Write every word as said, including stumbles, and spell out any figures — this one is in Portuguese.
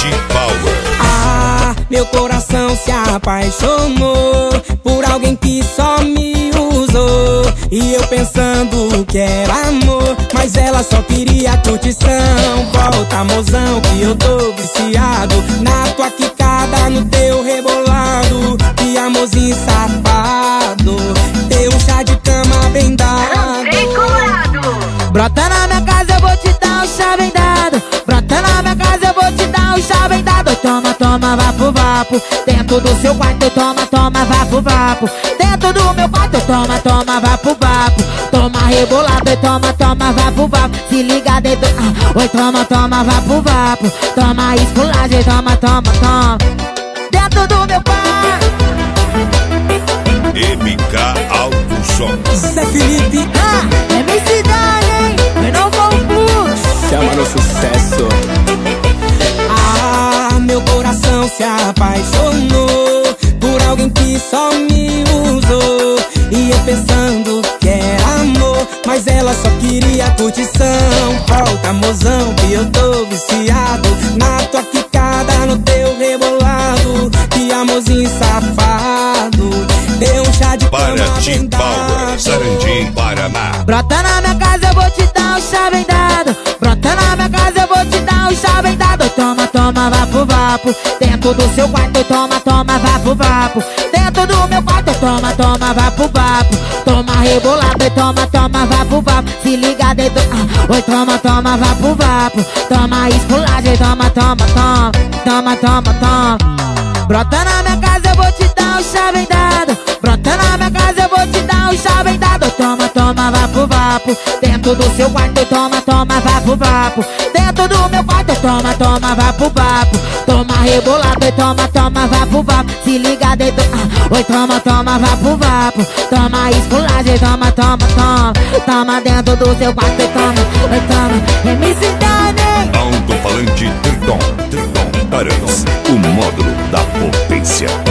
Power. Ah, meu coração se apaixonou por alguém que só me usou. E eu pensando que era amor, mas ela só queria curtição. Volta, mozão, que eu tô viciado na tua quicada, no teu rebolado. Que amorzinho safado, teu chá de cama bem dado. Brota na minha casa, eu vou te dar um chá bem dado. Brota na minha casa, eu vou te dar um chá bem dado. Toma, toma, vapo, vapo. Dentro do seu quarto, toma, toma, vapo, vapo. Dentro do meu quarto, toma, toma, vapo, vapo. Toma rebolado e toma, toma, vapo, vapo. Se liga dentro, ah, oi, toma, toma, vapo, vapo. Toma esculagem, toma, toma, toma. Dentro do meu quarto. M K Alto Som. Zé Felipe, Ah, é minha cidade, hein? Eu não vou puxo. chama no sucesso. Ah, meu coração se apaixonou por alguém que só me usou. E eu pensando que era amor, mas ela só queria curtição. Volta, mozão, que eu tô viciado na tua quicada, no teu rebolado. Que amorzinho safado, deu um chá de cama Paraty bem Power, dado. Sarandi, Paraná. Brota na minha casa, eu vou te dar um chá bem dado. Brota na minha casa, eu vou te dar um chá bem dado. Toma, toma, vapo, vapo. Dentro do seu quarto, toma, toma, vapo, vapo. Dentro do meu quarto, toma, toma, vapo, vapo. Toma rebolado e toma, toma, vapo, vapo. Se liga dentro, ah, oi, toma, toma, vapo, vapo. Toma esculagem, toma, toma, toma. Toma, toma, toma. Brota na minha casa, eu vou te dar um chá bem dado. Brota na minha casa, eu vou te dar um chá bem dado. Toma, toma, vapo, vapo. Dentro do seu quarto, toma, toma, vapo, vapo. Dentro do meu quarto, toma, toma, vapo, vapo. Toma rebolado e toma, toma, vapo, vapo. Se liga dentro, ah, oi, toma, toma, vapo, vapo. Toma esculagem, toma, toma, toma. Toma dentro do seu quarto e toma, oi, toma. M C Dani. Alto-falante Triton, Triton, Paraná. O módulo da potência.